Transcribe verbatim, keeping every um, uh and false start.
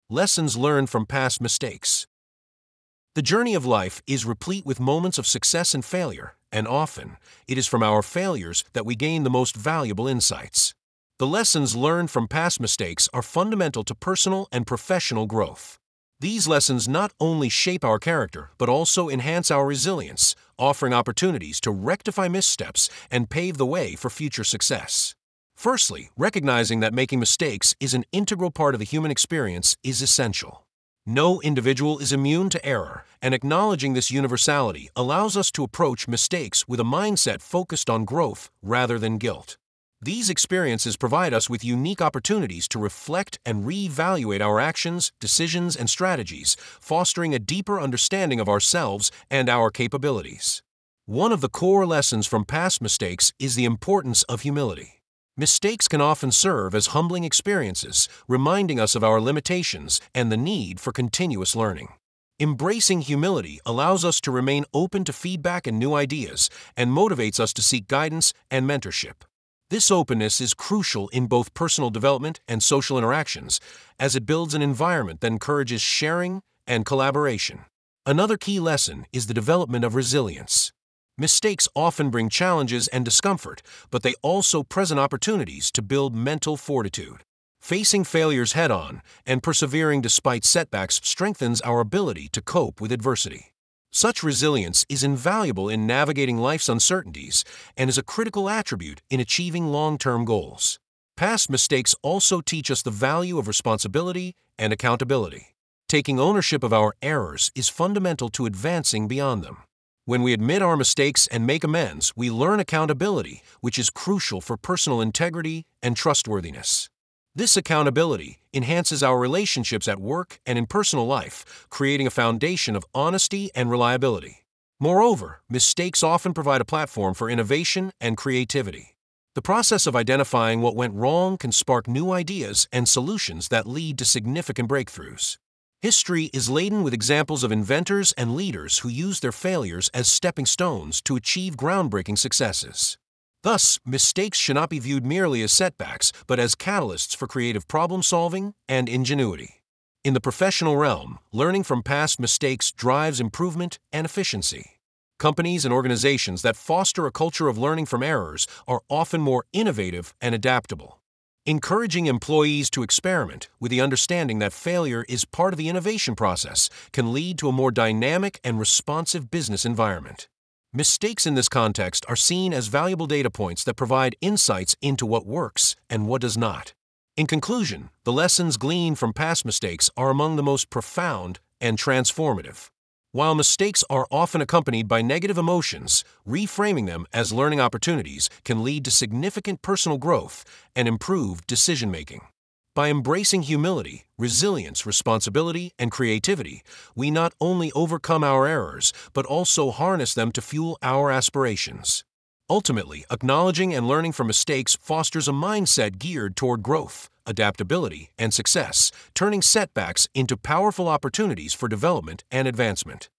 Lessons learned from past mistakes. The journey of life is replete with moments of success and failure, and often, it is from our failures that we gain the most valuable insights. The lessons learned from past mistakes are fundamental to personal and professional growth. These lessons not only shape our character, but also enhance our resilience, offering opportunities to rectify missteps and pave the way for future success. Firstly, recognizing that making mistakes is an integral part of the human experience is essential. No individual is immune to error, and acknowledging this universality allows us to approach mistakes with a mindset focused on growth rather than guilt. These experiences provide us with unique opportunities to reflect and reevaluate our actions, decisions, and strategies, fostering a deeper understanding of ourselves and our capabilities. One of the core lessons from past mistakes is the importance of humility. Mistakes can often serve as humbling experiences, reminding us of our limitations and the need for continuous learning. Embracing humility allows us to remain open to feedback and new ideas, and motivates us to seek guidance and mentorship. This openness is crucial in both personal development and social interactions, as it builds an environment that encourages sharing and collaboration. Another key lesson is the development of resilience. Mistakes often bring challenges and discomfort, but they also present opportunities to build mental fortitude. Facing failures head-on and persevering despite setbacks strengthens our ability to cope with adversity. Such resilience is invaluable in navigating life's uncertainties and is a critical attribute in achieving long-term goals. Past mistakes also teach us the value of responsibility and accountability. Taking ownership of our errors is fundamental to advancing beyond them. When we admit our mistakes and make amends, we learn accountability, which is crucial for personal integrity and trustworthiness. This accountability enhances our relationships at work and in personal life, creating a foundation of honesty and reliability. Moreover, mistakes often provide a platform for innovation and creativity. The process of identifying what went wrong can spark new ideas and solutions that lead to significant breakthroughs. History is laden with examples of inventors and leaders who used their failures as stepping stones to achieve groundbreaking successes. Thus, mistakes should not be viewed merely as setbacks, but as catalysts for creative problem-solving and ingenuity. In the professional realm, learning from past mistakes drives improvement and efficiency. Companies and organizations that foster a culture of learning from errors are often more innovative and adaptable. Encouraging employees to experiment with the understanding that failure is part of the innovation process can lead to a more dynamic and responsive business environment. Mistakes in this context are seen as valuable data points that provide insights into what works and what does not. In conclusion, the lessons gleaned from past mistakes are among the most profound and transformative. While mistakes are often accompanied by negative emotions, reframing them as learning opportunities can lead to significant personal growth and improved decision-making. By embracing humility, resilience, responsibility, and creativity, we not only overcome our errors, but also harness them to fuel our aspirations. Ultimately, acknowledging and learning from mistakes fosters a mindset geared toward growth, adaptability, and success, turning setbacks into powerful opportunities for development and advancement.